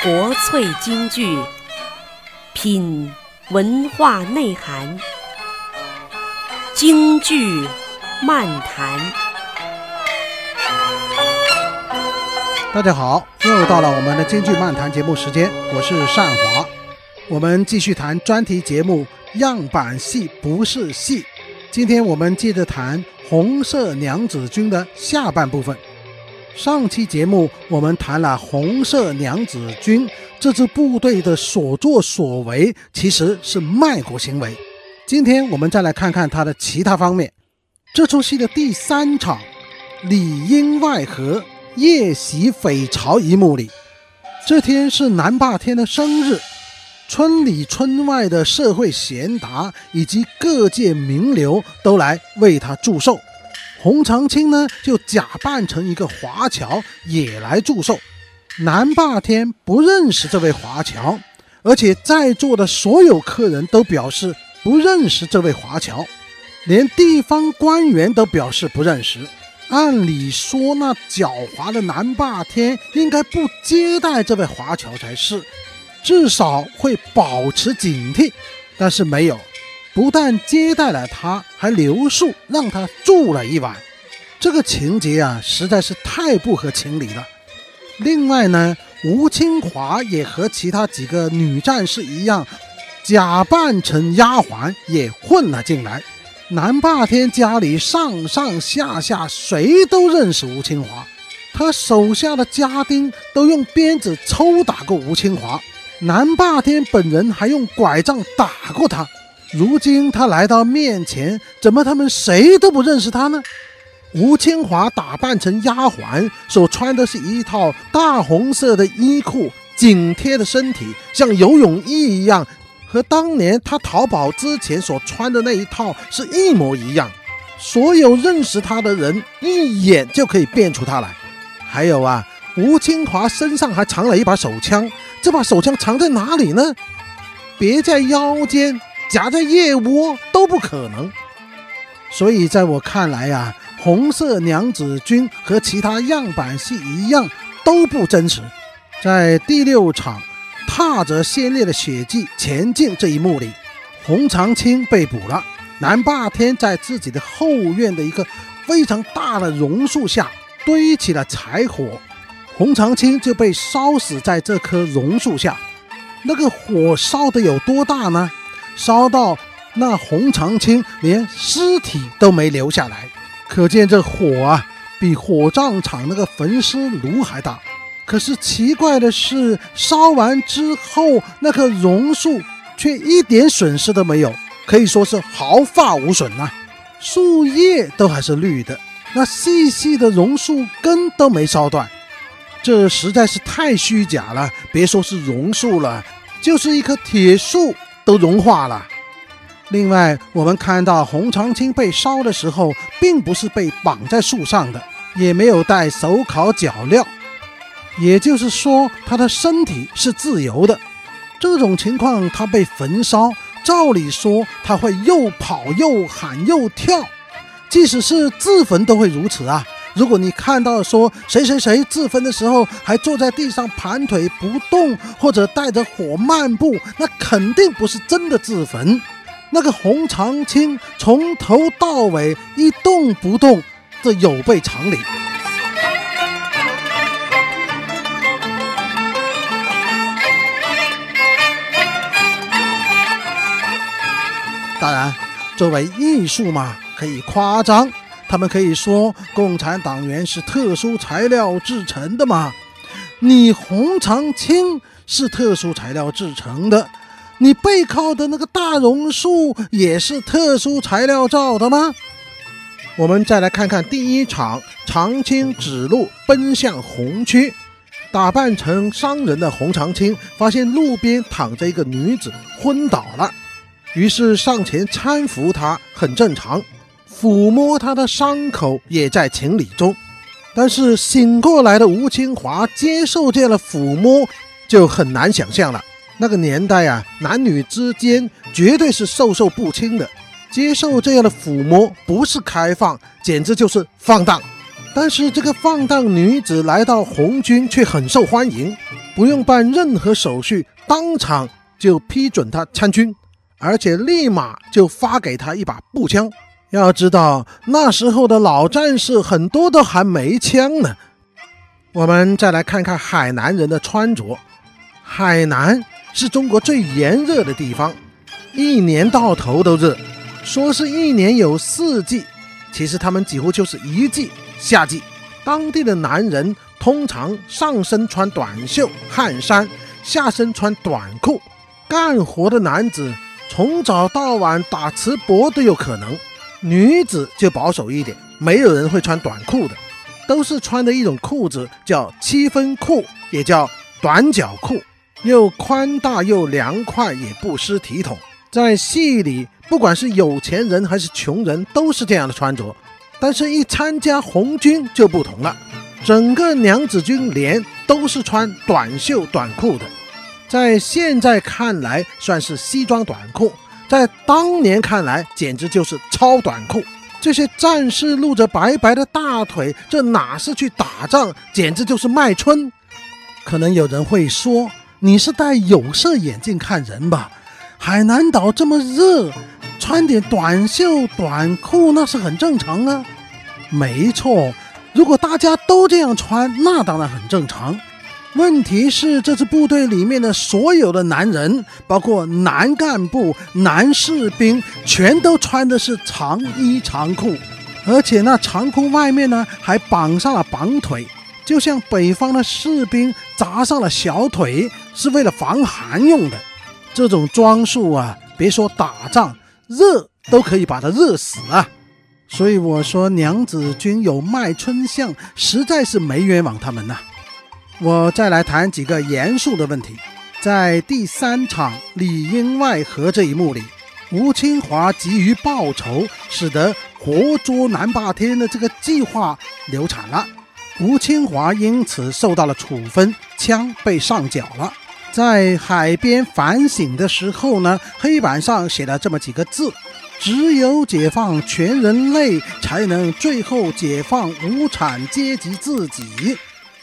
国粹京剧，品文化内涵，京剧漫谈。 大家好，又到了我们的京剧漫谈节目时间，我是单华。我们继续谈专题节目样板戏不是戏。今天我们接着谈红色娘子军的下半部分。上期节目我们谈了红色娘子军这支部队的所作所为其实是卖国行为。今天我们再来看看它的其他方面。这出戏的第三场里应外合夜袭匪巢一幕里，这天是南霸天的生日，村里村外的社会贤达以及各界名流都来为他祝寿。洪长青呢就假扮成一个华侨也来祝寿。南霸天不认识这位华侨，而且在座的所有客人都表示不认识这位华侨，连地方官员都表示不认识。按理说那狡猾的南霸天应该不接待这位华侨才是，至少会保持警惕，但是没有，不但接待了他，还留宿让他住了一晚。这个情节啊实在是太不合情理了。另外呢，吴清华也和其他几个女战士一样，假扮成丫鬟也混了进来。南霸天家里上上下下谁都认识吴清华，他手下的家丁都用鞭子抽打过吴清华，南霸天本人还用拐杖打过他。如今他来到面前，怎么他们谁都不认识他呢？吴清华打扮成丫鬟，所穿的是一套大红色的衣裤，紧贴的身体像游泳衣一样，和当年他逃跑之前所穿的那一套是一模一样。所有认识他的人一眼就可以辨出他来。还有啊，吴清华身上还藏了一把手枪，这把手枪藏在哪里呢？别在腰间，夹在腋窝都不可能。所以在我看来啊，红色娘子军和其他样板戏一样都不真实。在第六场踏着鲜烈的血迹前进这一幕里，洪长青被捕了。南霸天在自己的后院的一个非常大的榕树下堆起了柴火，洪长青就被烧死在这棵榕树下。那个火烧得有多大呢？烧到那洪长青连尸体都没留下来，可见这火啊比火葬场那个焚尸炉还大。可是奇怪的是，烧完之后那棵榕树却一点损失都没有，可以说是毫发无损啊，树叶都还是绿的，那细细的榕树根都没烧断。这实在是太虚假了，别说是榕树了，就是一棵铁树都融化了。另外我们看到洪长青被烧的时候并不是被绑在树上的，也没有带手铐脚镣，也就是说他的身体是自由的。这种情况他被焚烧，照理说他会又跑又喊又跳，即使是自焚都会如此啊。如果你看到说谁谁谁自焚的时候还坐在地上盘腿不动，或者带着火漫步，那肯定不是真的自焚。那个洪长青从头到尾一动不动，这有悖常理。当然作为艺术嘛，可以夸张，他们可以说共产党员是特殊材料制成的嘛，你洪长青是特殊材料制成的，你背靠的那个大榕树也是特殊材料造的吗？我们再来看看第一场，长青指路奔向红区。打扮成商人的洪长青发现路边躺着一个女子昏倒了，于是上前搀扶她，很正常，抚摸她的伤口也在情理中。但是醒过来的吴清华接受这样的抚摸就很难想象了。那个年代啊，男女之间绝对是授受不亲的，接受这样的抚摸不是开放，简直就是放荡。 但是这个放荡女子来到红军却很受欢迎，不用办任何手续，当场就批准她参军，而且立马就发给她一把步枪。要知道那时候的老战士很多都还没枪呢。我们再来看看海南人的穿着。海南是中国最炎热的地方，一年到头都热，说是一年有4季，其实他们几乎就是一季，夏季。当地的男人通常上身穿短袖汗衫，下身穿短裤，干活的男子从早到晚打瓷钵都有可能。女子就保守一点，没有人会穿短裤的，都是穿的一种裤子叫7分裤，也叫短脚裤，又宽大又凉快，也不失体统。在戏里不管是有钱人还是穷人都是这样的穿着，但是一参加红军就不同了，整个娘子军连都是穿短袖短裤的。在现在看来算是西装短裤，在当年看来简直就是超短裤。这些战士露着白白的大腿，这哪是去打仗，简直就是卖春。可能有人会说，你是戴有色眼镜看人吧？海南岛这么热，穿点短袖短裤那是很正常啊。没错，如果大家都这样穿，那当然很正常。问题是这支部队里面的所有的男人，包括男干部、男士兵，全都穿的是长衣长裤，而且那长裤外面呢还绑上了绑腿，就像北方的士兵扎上了小腿，是为了防寒用的。这种装束啊，别说打仗，热都可以把它热死啊。所以我说娘子军有卖春相，实在是没冤枉他们呐。我再来谈几个严肃的问题。在第3场里应外合这一幕里，吴清华急于报仇，使得活捉南霸天的这个计划流产了。吴清华因此受到了处分，枪被上缴了。在海边反省的时候呢，黑板上写了这么几个字：只有解放全人类，才能最后解放无产阶级自己。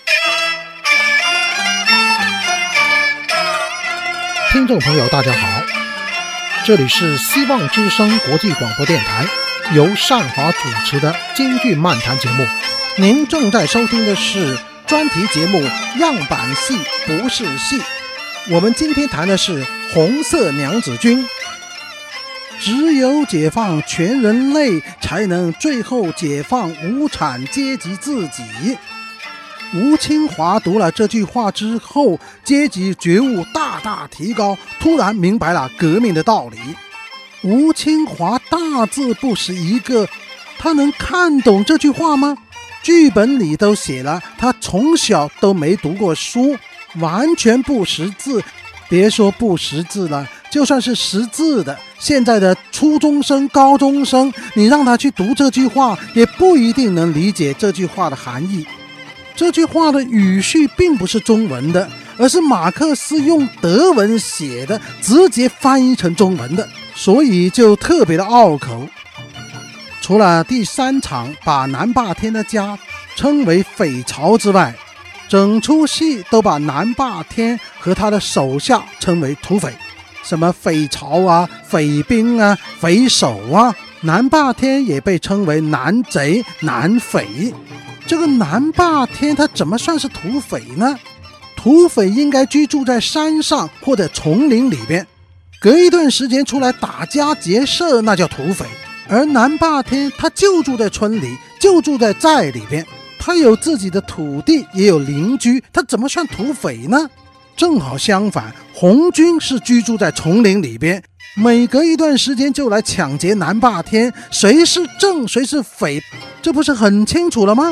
听众朋友大家好，这里是希望之声国际广播电台，由善华主持的京剧漫谈节目。您正在收听的是专题节目样板戏不是戏。我们今天谈的是红色娘子军。只有解放全人类，才能最后解放无产阶级自己。吴清华读了这句话之后，阶级觉悟大大提高，突然明白了革命的道理。吴清华大字不识一个，他能看懂这句话吗？剧本里都写了，他从小都没读过书，完全不识字。别说不识字了，就算是识字的，现在的初中生、高中生，你让他去读这句话，也不一定能理解这句话的含义。这句话的语序并不是中文的，而是马克思用德文写的，直接翻译成中文的，所以就特别的拗口。除了第3场把南霸天的家称为匪巢之外，整出戏都把南霸天和他的手下称为土匪，什么匪巢啊、匪兵啊、匪首啊，南霸天也被称为南贼、南匪。这个南霸天他怎么算是土匪呢？土匪应该居住在山上或者丛林里边，隔一段时间出来打家劫舍，那叫土匪。而南霸天他就住在村里，就住在寨里边，他有自己的土地，也有邻居，他怎么算土匪呢？正好相反，红军是居住在丛林里边，每隔一段时间就来抢劫南霸天，谁是正谁是匪，这不是很清楚了吗？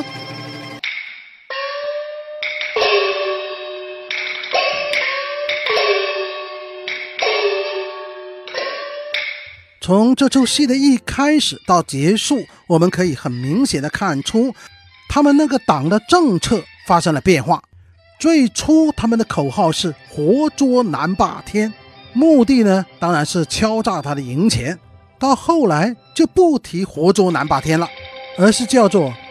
从这出戏的一开始到结束，我们可以很明显的看出他们那个党的政策发生了变化。最初他们的口号是活捉南霸天，目的呢当然是敲诈他的银钱。到后来就不提活捉南霸天了，而是叫做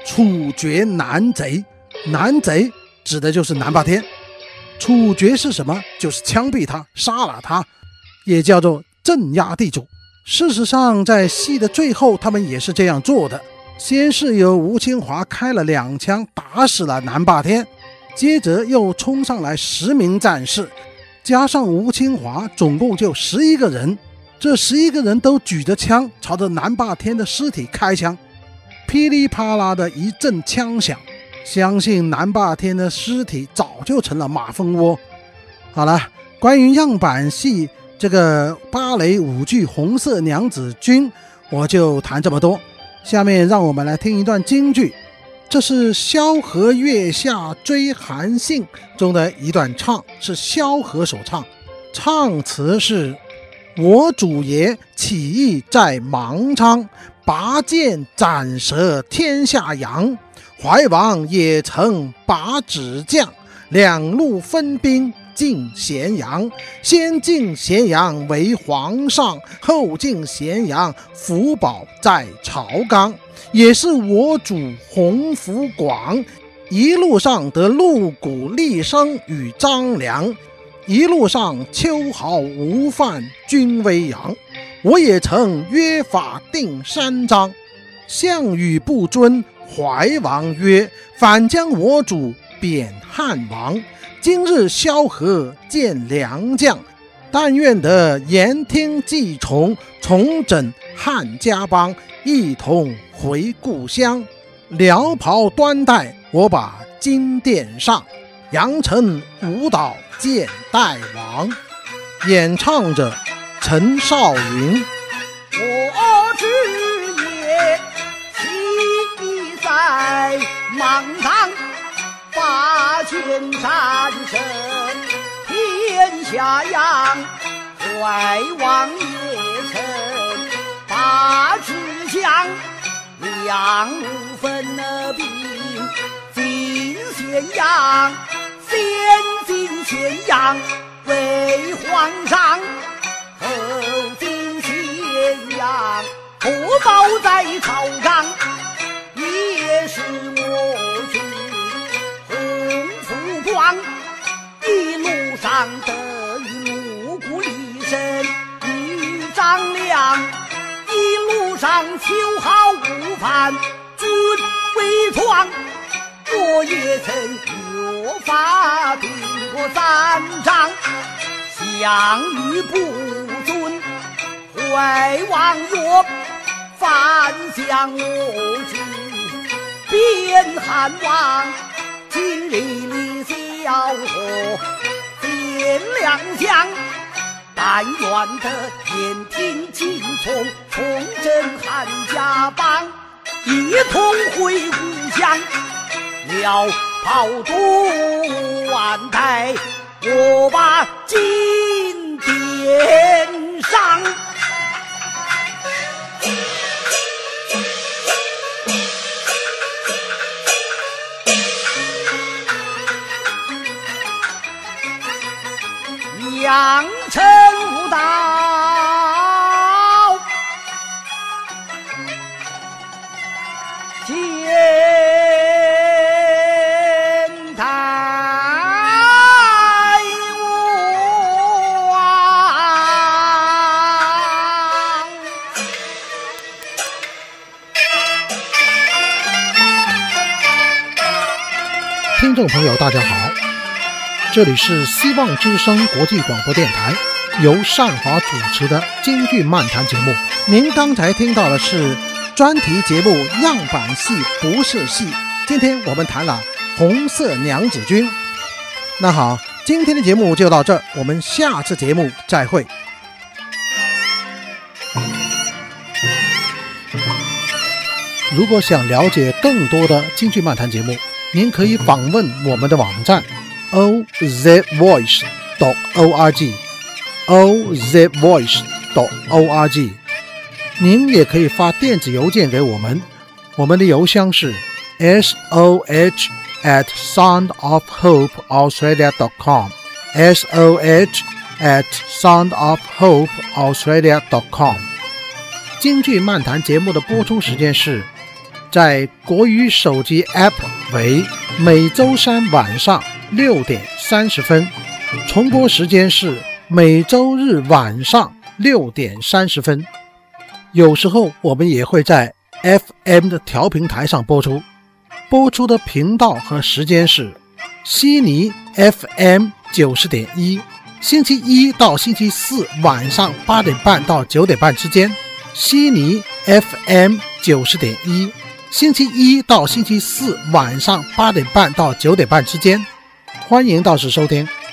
处决南贼。南贼指的就是南霸天。处决是什么？就是枪毙他，杀了他，也叫做镇压地主。事实上在戏的最后他们也是这样做的，先是由吴清华开了2枪打死了南霸天，接着又冲上来10名战士，加上吴清华总共就11个人，这11个人都举着枪朝着南霸天的尸体开枪，噼里啪啦的一阵枪响，相信南霸天的尸体早就成了马蜂窝。好了，关于样板戏这个芭蕾舞剧《红色娘子军》我就谈这么多，下面让我们来听一段京剧，这是萧何月下追韩信中的一段唱，是萧何所唱，唱词是：我主爷起义在芒昌，拔剑斩蛇天下扬，怀王也曾拔指将，两路分兵进咸阳，先进咸阳为皇上，后进咸阳福宝在朝纲，也是我主鸿福广，一路上得陆贾厉声与张良，一路上秋毫无犯军威扬，我也曾约法定3章，项羽不遵，怀王曰，反将我主贬汉王，今日萧何见良将，但愿得言听计从，重整汉家邦，一同回故乡。辽袍端带我把金殿上，扬尘舞蹈见大王。演唱者陈少云。 我之也起义在芒砀，拔剑斩神天下扬，怀王也曾拔指将，两路分兵进咸阳，先进咸阳为皇上，后进咸阳福宝在朝纲，也是我主鸿福广，一路上得与陆贾厉声与张良，一路上秋毫无犯军威壮，我也曾约法定过3章，项羽不遵，怀王曰，反将我主贬汉王，今日里萧何见良将，但愿得言听计从，重整汉家邦，一同回故乡。辽袍端带我把金殿上，扬尘舞蹈见大王。 听众朋友大家好，这里是希望之声国际广播电台，由善华主持的京剧漫谈节目。您刚才听到的是专题节目样板戏不是戏，今天我们谈了红色娘子军。那好，今天的节目就到这儿，我们下次节目再会。如果想了解更多的京剧漫谈节目，您可以访问我们的网站 ozvoice.org。 您也可以发电子邮件给我们，我们的邮箱是 soh@soundofhopeaustralia.com soh@soundofhopeaustralia.com。 京剧漫谈节目的播出时间是在国语手机 App 为每周三晚上6点30分，重播时间是每周日晚上6点30分。有时候我们也会在 FM 的调频台上播出，播出的频道和时间是悉尼 FM 90.1，星期一到星期四晚上8点半到9点半之间，悉尼 FM 90.1，星期一到星期四晚上8点半到9点半之间。欢迎到时收听。